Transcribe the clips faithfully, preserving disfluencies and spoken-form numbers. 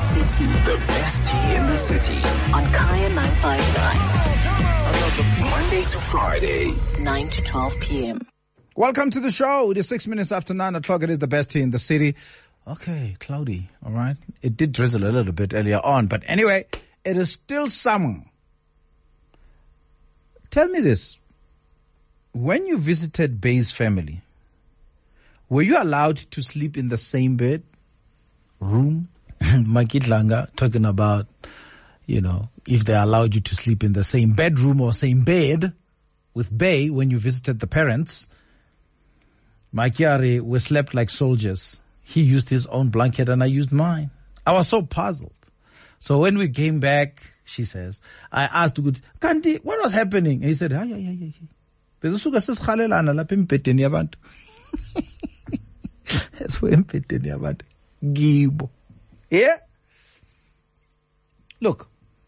city. The best tea in the city. On Kaya nine five nine. Monday to Friday. nine to twelve p.m. Welcome to the show. It is six minutes after nine o'clock. It is the best tea in the city. Okay, cloudy, all right? It did drizzle a little bit earlier on, but anyway, it is still summer. Tell me this. When you visited Bay's family, were you allowed to sleep in the same bed, room? Makit Langa talking about, you know, if they allowed you to sleep in the same bedroom or same bed with Bay when you visited the parents. Makiari, we slept like soldiers. He used his own blanket and I used mine. I was so puzzled. So when we came back, she says, I asked, Kanti, what was happening? And he said, yeah, yeah, yeah, yeah. That's why empathy about Gibo. Yeah? Look,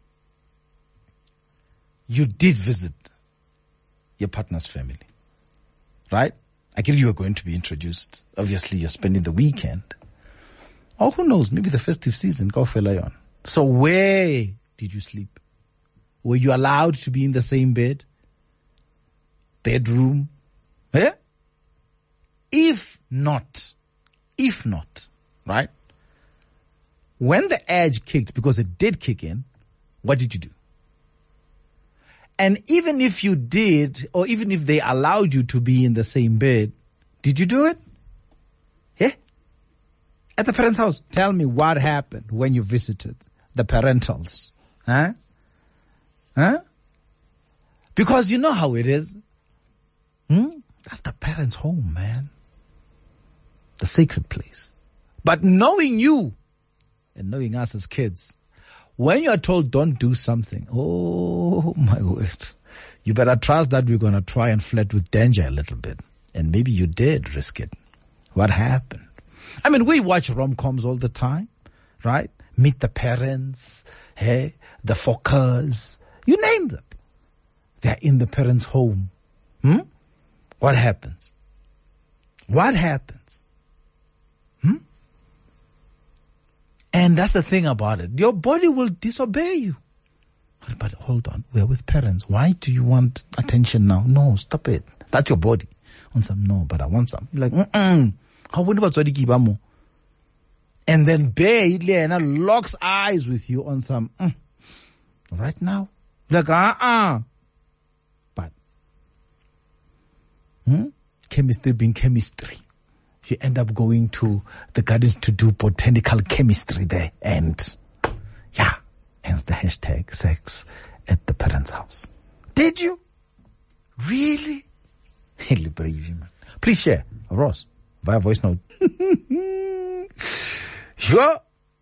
you did visit your partner's family, right? I get you were going to be introduced. Obviously, you're spending the weekend. Or who knows, maybe the festive season, go for lion. So where did you sleep? Were you allowed to be in the same bed? Bedroom? Eh? If not, if not, right? When the edge kicked, because it did kick in, what did you do? And even if you did, or even if they allowed you to be in the same bed, did you do it? Yeah? At the parents' house. Tell me what happened when you visited the parentals. Huh? Huh? Because you know how it is. Hmm? That's the parents' home, man. The sacred place. But knowing you and knowing us as kids, when you're told don't do something, oh my word, you better trust that we're going to try and flirt with danger a little bit. And maybe you did risk it. What happened? I mean, we watch rom-coms all the time, right? Meet the Parents, hey, the Fockers, you name them. They're in the parents' home. Hmm? What happens? What happens? Hmm? And that's the thing about it. Your body will disobey you. But, but hold on, we're with parents. Why do you want attention now? No, stop it. That's your body. On some, no, but I want some. You're like, mm-mm. How would you And then Bay Lena locks eyes with you on some, mm. Right now. Like, uh-uh. But, hmm? Chemistry being chemistry. You end up going to the gardens to do botanical chemistry there. And, yeah, hence the hashtag sex at the parents' house. Did you? Really? Please share. Ross, via voice note. Sure.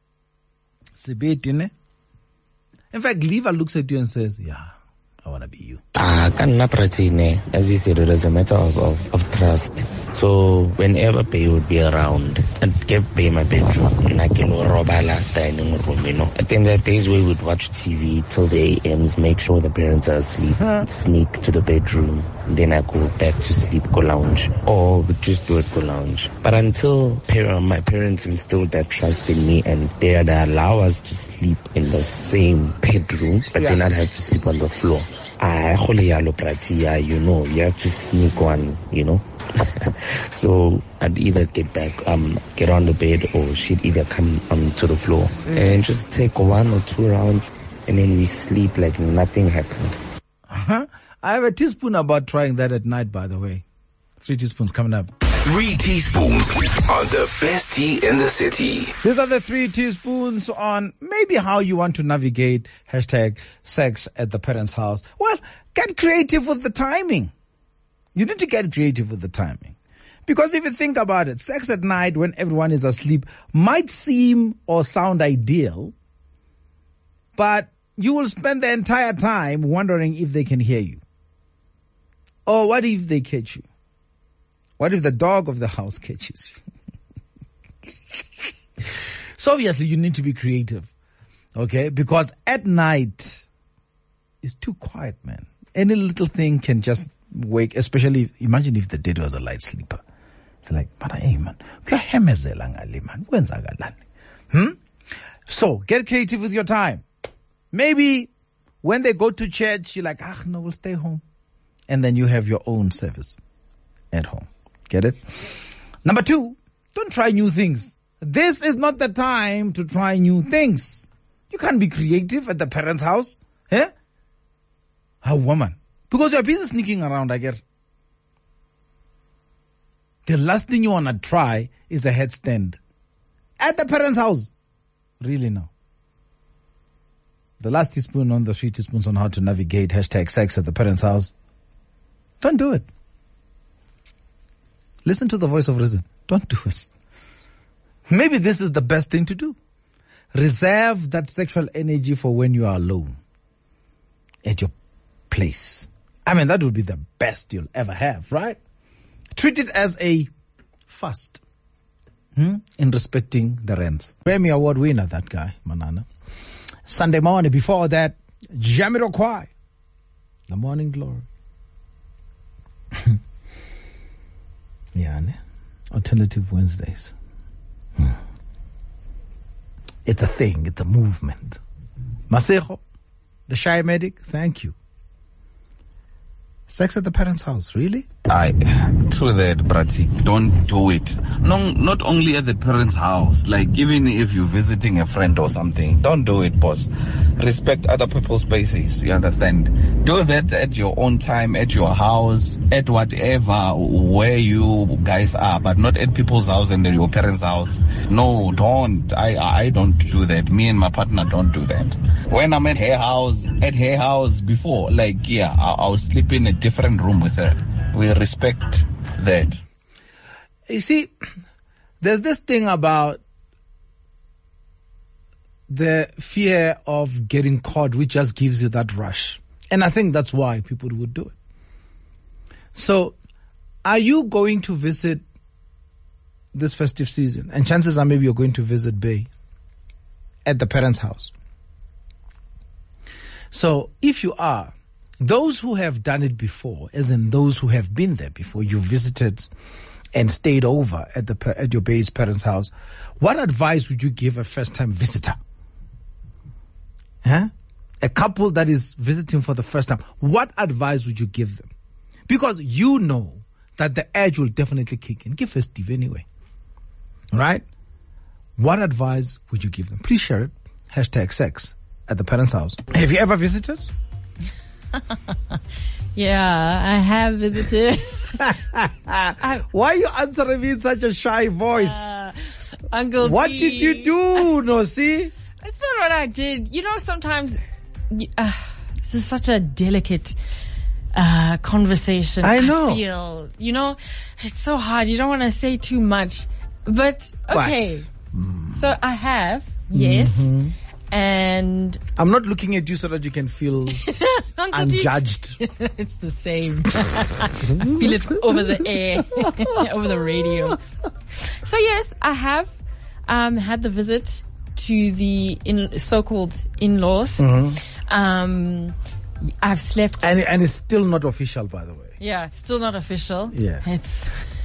In fact, Liva looks at you and says, yeah, I want to be you. Ah, as you said, it is a matter of, of, of trust. So whenever Bay would be around, I'd give Bay my bedroom, like in Robala dining room, you know. I think there are days where we'd watch T V till the A Ms, make sure the parents are asleep, huh. Sneak to the bedroom, then I go back to sleep, go lounge, or just do it, go lounge. But until par- my parents instilled that trust in me and they'd allow us to sleep in the same bedroom, but yeah. Then I'd have to sleep on the floor. I you know, you have to sneak one, you know. So I'd either get back, um, get on the bed, or she'd either come onto the floor mm. and just take one or two rounds, and then we sleep like nothing happened. Uh-huh. I have a teaspoon about trying that at night, by the way. Three teaspoons coming up. Three teaspoons on the best tea in the city. These are the three teaspoons on maybe how you want to navigate hashtag sex at the parents' house. Well, get creative with the timing. You need to get creative with the timing. Because if you think about it, sex at night when everyone is asleep might seem or sound ideal, but you will spend the entire time wondering if they can hear you. Or what if they catch you? What if the dog of the house catches you? So obviously you need to be creative, okay? Because at night, it's too quiet, man. Any little thing can just wake, especially, if, imagine if the dad was a light sleeper. It's like, but hey, man, hmm? So get creative with your time. Maybe when they go to church, you're like, ah, no, we'll stay home. And then you have your own service at home. Get it? Number two, don't try new things. This is not the time to try new things. You can't be creative at the parents' house. Eh? How woman? Because you're busy sneaking around, I guess. The last thing you want to try is a headstand. At the parents' house. Really no. The last teaspoon on the three teaspoons on how to navigate hashtag sex at the parents' house. Don't do it. Listen to the voice of reason. Don't do it. Maybe this is the best thing to do. Reserve that sexual energy for when you are alone. At your place. I mean, that would be the best you'll ever have, right? Treat it as a fast. Hmm? In respecting the rents. Grammy Award winner, that guy, Manana. Sunday morning, before that, Jamiroquai. The Morning Glory. Yeah, ne? Alternative Wednesdays. Hmm. It's a thing. It's a movement. Masejo, the shy medic, thank you. Sex at the parents' house, really? I, true that, Brati. Don't do it. No, not only at the parents' house. Like, even if you're visiting a friend or something, don't do it, boss. Respect other people's spaces, you understand? Do that at your own time, at your house, at whatever, where you guys are, but not at people's house and at your parents' house. No, don't. I, I don't do that. Me and my partner don't do that. When I'm at her house, at her house before, like, yeah, I, I'll sleep in a different room with her. We respect that. You see, there's this thing about the fear of getting caught, which just gives you that rush. And I think that's why people would do it. So, are you going to visit this festive season? And chances are maybe you're going to visit Bay at the parents' house. So, if you are, those who have done it before, as in those who have been there before, you visited and stayed over at the at your Bay's parents' house, what advice would you give a first-time visitor? Huh? A couple that is visiting for the first time, what advice would you give them? Because you know that the edge will definitely kick in. Give festive anyway. Right? What advice would you give them? Please share it. Hashtag sex at the parents' house. Have you ever visited? Yeah, I have visited. I, Why are you answering me in such a shy voice? Uh, Uncle What T. did you do, no see? It's not what I did. You know, sometimes uh, this is such a delicate uh, conversation. I know. I feel, you know, it's so hard. You don't want to say too much. But, okay. Mm. So I have, yes. Mm-hmm. And I'm not looking at you so that you can feel unjudged. It's the same. Feel it over the air, over the radio. So yes, I have um, had the visit to the in, so-called in-laws. Mm-hmm. Um, I've slept, and and it's still not official, by the way. Yeah, it's still not official. Yeah, it's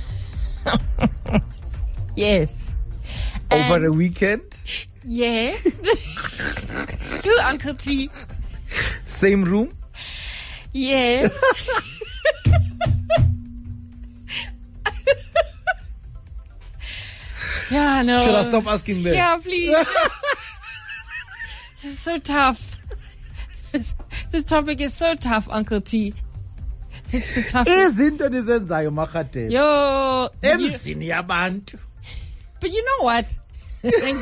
yes. Over and a weekend. Yes. You, Uncle T. Same room? Yes. Yeah, no. Should I stop asking there? Yeah, please. It's so tough. This, this topic is so tough, Uncle T. It's the toughest. Izinto nizenzayo makhathe. Yo. Emzini yabantu. But you know what? It's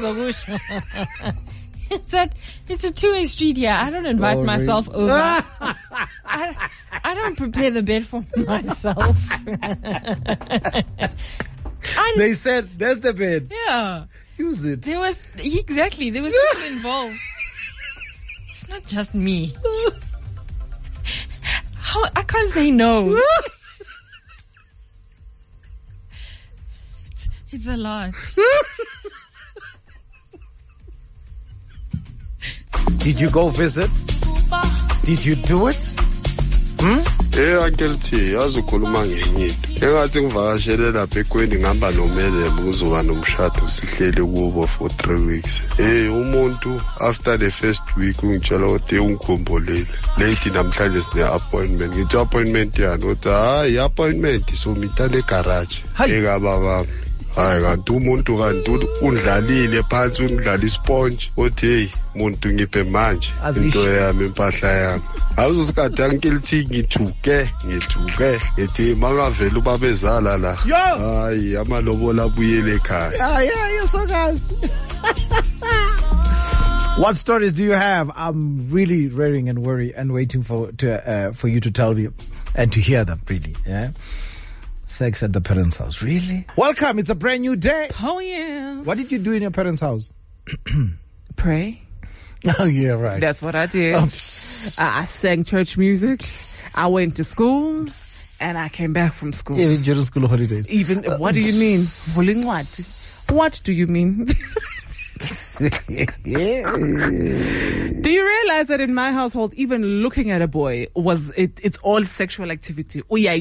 that it's a two-way street here. I don't invite oh, myself really? over. I, I don't prepare the bed for myself. They said, there's the bed. Yeah. Use it. There was, exactly, there was people involved. It's not just me. How, I can't say no. it's, it's a lot. Did you go visit? Did you do it? Hmm? Eh, Uncle T, yazi ukhuluma ngenye into. engathi ngivakashele lapha ekweni ngihamba nomele kuzoba nomshado sihlele kubo for three weeks. Hey umuntu after the first week ungitshela ukuthi ungikhombholele late namhlanje sine appointment ngithi appointment yani uthi hayi appointment so mitane garage ekababa hayi kanti umuntu kanti undlalile phansi undlala isponge uthi hey umuntu ngiphe manje into yami impahla yami awuzosikade angikilithi ngithuke ngithuke ethi mangavela ubabezala la hayi amalobola abuyele ekhaya. Yeah, yeah, you're so guys. What stories do you have? I'm really rearing and worry and waiting for to uh, for you to tell me and to hear them. Really, yeah. Sex at the parents' house. Really? Welcome. It's a brand new day. Oh yes. What did you do in your parents' house? Pray. Oh yeah, right. That's what I did. Oh, I, I sang church music. I went to school, and I came back from school. Even during school holidays. Even uh, what do you mean? Bullying what? What do you mean? Do you realize that in my household, even looking at a boy was it? It's all sexual activity.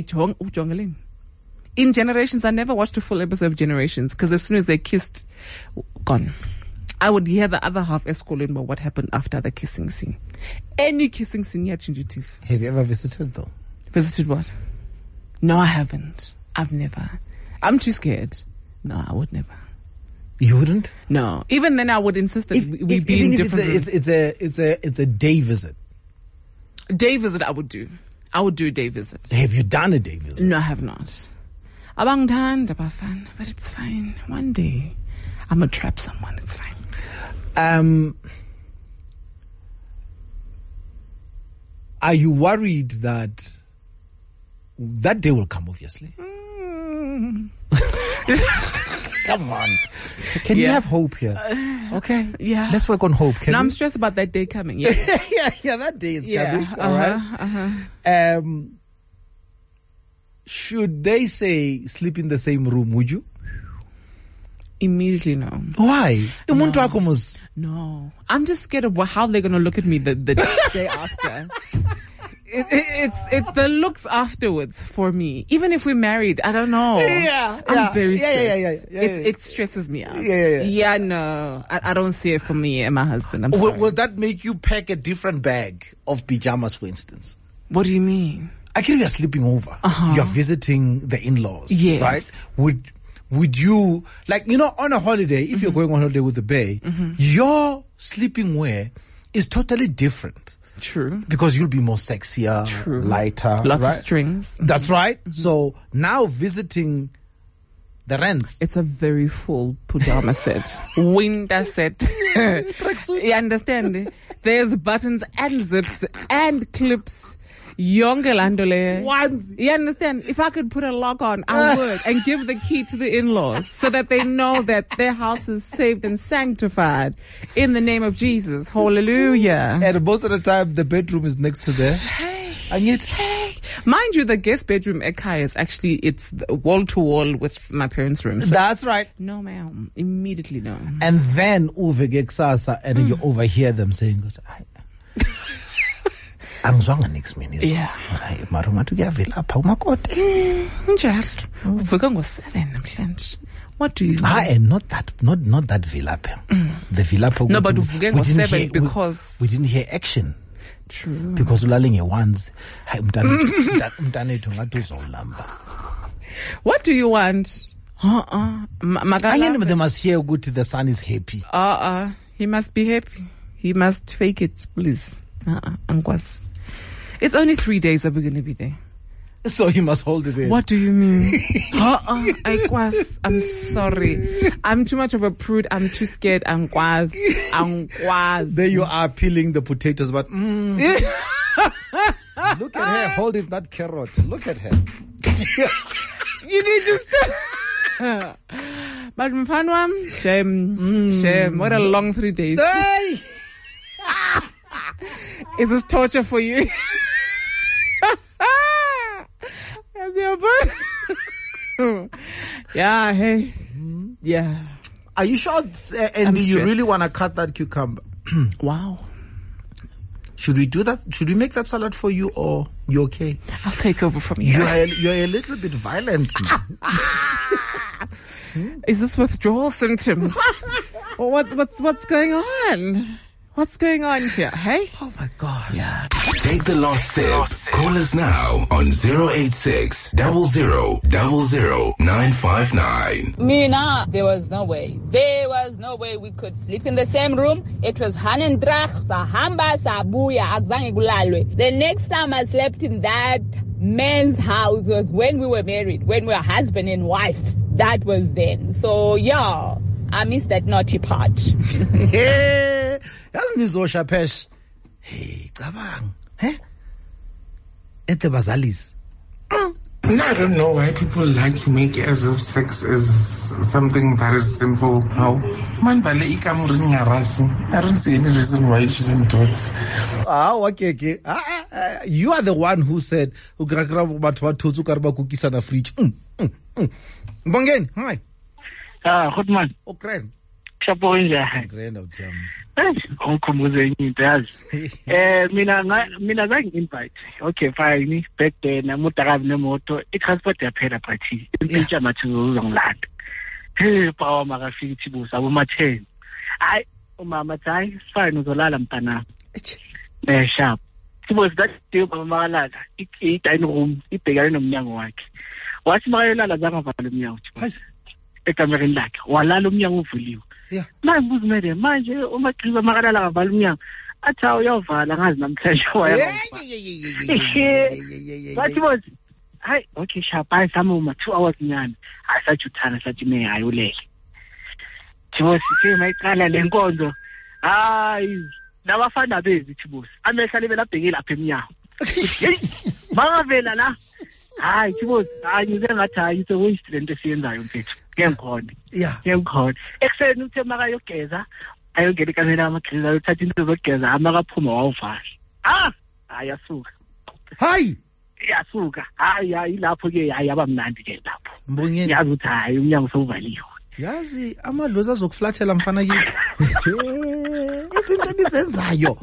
In Generations, I never watched a full episode of Generations because as soon as they kissed, gone. I would hear the other half escalate about what happened after the kissing scene. Any kissing scene, yeah, change it. Have you ever visited though? Visited what? No, I haven't. I've never. I'm too scared. No, I would never. You wouldn't? No. Even then, I would insist that if, we, we if, be even in if different it's a, it's, it's a it's a it's a day visit. Day visit, I would do. I would do a day visit. Have you done a day visit? No, I have not. Abangtan, fun, but it's fine. One day, I'm gonna trap someone. It's fine. Um, are you worried that that day will come? Obviously. Mm. Come on. Can yeah. you have hope here? Okay. Yeah. Let's work on hope. Can no, we? I'm stressed about that day coming. Yeah. yeah, yeah, that day is yeah. coming. Uh-huh, all right. Uh-huh. Um, should they say sleep in the same room, would you? Immediately no. Why? No. no. I'm just scared of how they're going to look at me the, the day after. It, it, it's it's the looks afterwards for me. Even if we're married, I don't know. Yeah, I'm yeah, very yeah, stressed. yeah, yeah, yeah, it, yeah. it stresses me out. Yeah, yeah, yeah. yeah no, I, I don't see it for me and my husband. I'm will, sorry. will that make you pack a different bag of pajamas, for instance? What do you mean? Actually, you're sleeping over. Uh-huh. You're visiting the in-laws. Yes. Right? Would would you, like, you know, on a holiday, if mm-hmm. you're going on holiday with the bae, mm-hmm. your sleeping wear is totally different. True. Because you'll be more sexier, True. lighter. Lots right? of strings. That's right. Mm-hmm. So now visiting the rents. It's a very full pajama set. Winter set. You understand? There's buttons and zips and clips. Yongelandole. Once. You understand? If I could put a lock on, I would. And give the key to the in-laws so that they know that their house is saved and sanctified in the name of Jesus. Hallelujah. And most of the time, the bedroom is next to there. Hey. And yet, hey. Mind you, the guest bedroom at Kai is actually, it's wall to wall with my parents' room. So that's right. No, ma'am. Immediately no. And then, uve geksasa, and then mm. you overhear them saying, angizwanga nix mina izolo. Hayi mara ungathi kuyavela apha umakoti. Njalo. Uvuka ngo-seven namhlanje. What do you mean? Ah, and not that, not not that vilapha. Mm. The vilapha. No, but uvuke ngo-seven because we, we didn't hear action. True. Because ulale nge-ones. Hayi umntana umntanethu ngathi uzolamba. What do you want? Uh-uh. Angene they must hear ukuthi the son is happy. Uh-uh. He must be happy. He must fake it, please. Uh-uh. Angkwas. It's only three days that we're going to be there. So he must hold it in. What do you mean? uh-uh. Angkwas. I'm sorry. I'm too much of a prude. I'm too scared. Angkwas. Angkwas. There you are peeling the potatoes, but mm. Look at her holding that carrot. Look at her. You need to stop. But mfanwam, shame, mm. shame. What a long three days. Hey! Is this torture for you? Yeah, hey. Yeah. Are you sure, uh, Andy, you really want to cut that cucumber? Wow. Should we do that? Should we make that salad for you, or you okay? I'll take over from you. You are, you're a little bit violent. Is this withdrawal symptoms? Or what, what's, what's going on? What's going on here, hey? Oh my God. Yeah. Take the last sip. Call us now on zero eight six, zero zero zero zero nine five nine. Mina, there was no way. There was no way we could sleep in the same room. It was Hanendrach, Sahamba, Sabuya, Akzange Gulalwe. The next time I slept in that man's house was when we were married, when we were husband and wife. That was then. So, yeah, I missed that naughty part. Hey, yazi nizosha phesh. Hey, cabang. He? Ete bazalis. I don't know why people like to make as if sex is something that is sinful. How? Man, I don't see any reason why you shouldn't do it. Ah, okay, okay. Ah, ah, ah, you are the one who said, cookies on the fridge. Mm, mm, mm. Bongen, hi. Ah, good man. Oh, grand. Chapo inja. Grand of them. Onkhumbuze into yazi. Eh mina mina zange invite. Okay, fine. Back then amutakabi nemoto, i-transport yaphela phathi. Impintshana mathi uzongilanda. Hey, bawa makafika iThibuza abo ten. Hayi, umama hayi, fine uzolala mntana. Eh sharp. Thibuza that day baba makalala, i-dining room ibhekane nomnyango wakhe. Wathi makayolala zangavala umnyango. Hayi. Ekamereni lakhe walala umnyango uvuliwe. Yeah. Manje uzimele manje uMaqhiza makalala ngavala umnyango. Athi awuyavala ngazi namhlanje waya. Bathi bothi hayi okay sharp hayi samuma two hours nyana. Asathi uthana sathi me hayi ulele. Thibosi ke mayiqala lenkonzo. Hayi nabafana bezi Thibosi. Amehla libe labheke lapha eminyango. Hey mangavela la. Hayi Thibosi hayi ngize ngathi hayi so waste lento esiyenzayo mfethu. Ngiyakhona. Yeah. Ngiyakhona. Ekseni uthe makayogeza ayongena ikamela amaGriza ayothatha into zokugeza amakaphuma wawuvala. Ah! Hayi asuka. Hayi. Yasuka. Hayi hayi lapho ke hayi abamnandi ke lapho. Mbongeni. Yazi uthi hayi umnyango sowuvaliwe. Yazi amadlozi azokuflathela mfana kithi. Izinto ebizenzayo.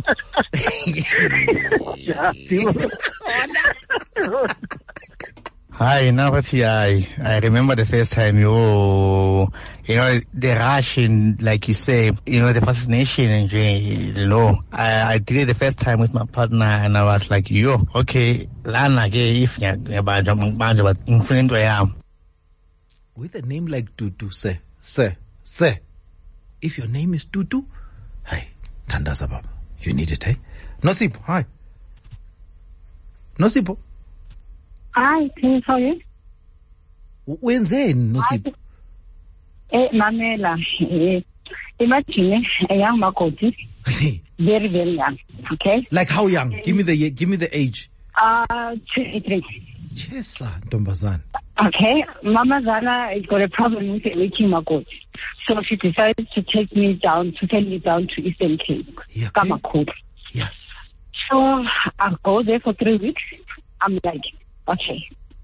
Hi, now what's I I remember the first time you, you know, the rush and like you say, you know, the fascination and you know, I, I did it the first time with my partner and I was like, yo, okay, lana ke if ya banja banja but influent I am. With a name like Tutu, sir, sir, sir. If your name is Tutu, hi, Tandaza Baba, you need it, eh? Nosipo, hi. Nosipo. Hi, can you tell you? Wenzeni Nosipo? Eh, Mamela. Eh, imagine a young Makoti, very very young. Okay. Like how young? Give me the give me the age. Uh, twenty-three. Yes, sir, Ntombazana. Okay, Mama Zana has got a problem with waking Makoti, so she decided to take me down, to send me down to Eastern Cape, yeah, okay. Kamakoti. Yeah. So I go there for three weeks. I'm like, okay,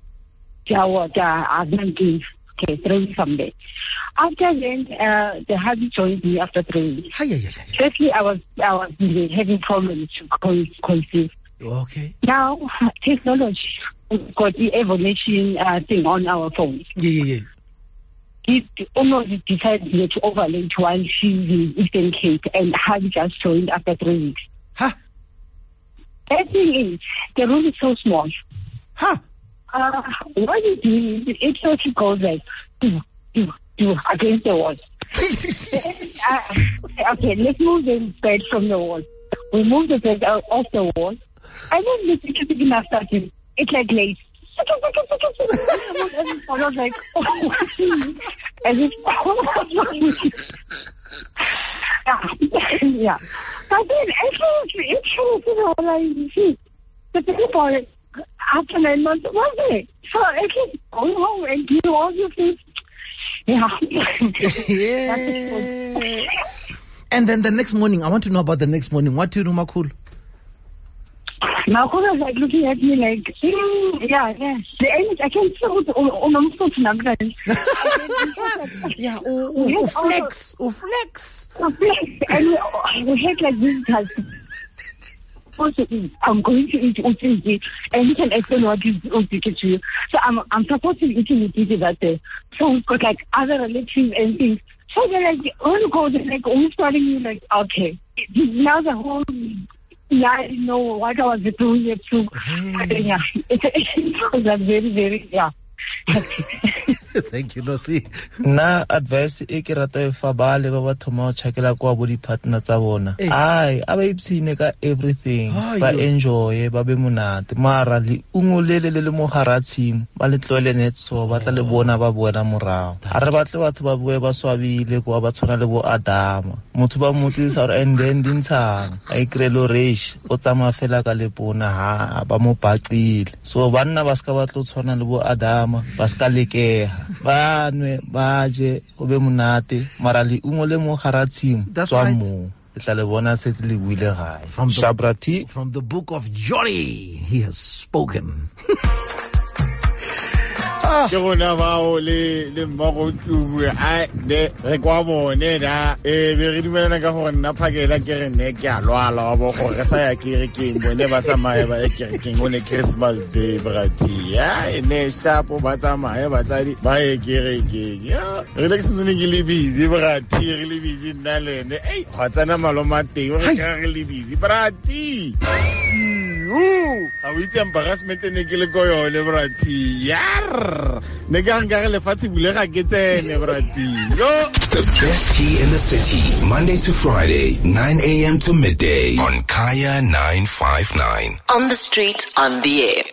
I've been give. Okay, three weeks from there. After then, uh, the hubby joined me after three weeks. Hi, yeah, yeah, yeah. Firstly, I was I was having problems to con- conceive. Okay. Now, technology, we've got the evolution uh, thing on our phones. Yeah, yeah, yeah. He almost decided to overlay while she's in Eastern Cape, and hubby just joined after three weeks. Huh? The thing is, the room is so small. Huh? Uh, what you do is, it actually goes like, do, do, do, against the wall. uh, okay, let's move the bed from the wall. We move the bed out off the wall. I don't listen to the enough starting. It's like late. I was like, oh, as if, yeah. But then, actually, it's true, you know, like, see, the thing about it, after nine months, was it? So at least go home and do all your things. Yeah. Yeah. And then the next morning, I want to know about the next morning. What do you do, Makul? Makul was like looking at me like, mm, yeah, yeah. The end, I can't say what I'm supposed to Yeah, oh, flex, oh, flex. Oh, flex. And we, we had like visitors. supposed to eat. I'm going to eat utsiki, and he can explain what is utsiki to you. So I'm I'm supposed to be eating utsiki that day. So we've got like other relatives and things. So they're like, when you go, they're like, always telling you like, okay, now the whole, yeah, I know what I was doing here too. Yeah, it, it was like very, very, yeah. Thank you, Nosi. Na advice e ke rata e fa ba le ba ba thoma o chakela kwa bo di partner tsa bona. Ai, a ba ipsine ka everything. Ba enjoy, ba be monate. Mara le ungolele le le mo haratshim, ba le tlole net so ba tla le bona ba bona morao. A re batle batho ba bue ba swabile kwa ba tshwana le bo Adama. Motho ba motsisa re and then dintshang. A ikrelo resh, o tsama fela ka le bona ha ba mo baqile. So banna ba ska ba tlo tshwana le bo Adama, ba ska lekeha. Banwe baje o be monate mara le ungole mo haratshim tswa mo tla le bona se le buile gae from Shabrati from the book of Johnny. He has spoken. ke gona bao le le mmago tsubu a de re kwa bone da e be re dumelana ka gore nna phakela ke re ne ke a lwala wa bo gore sa ya ke re ke bone ba tsamaya ba e ke ke ngone Christmas day brati ya ene shapo ba tsamaya ba tsadi ba e ke re ke ya re le sentse ke le busy brati re le busy nna le ne ei ga tsana maloma teng re ka re le busy brati a witse embarrassment ne ke le go yone brati yar ne ga nga le fatsi bule ga ke tsene brati yo. The best tea in the city, Monday to Friday, nine a.m. to midday on Kaya nine five nine. On the street, on the air.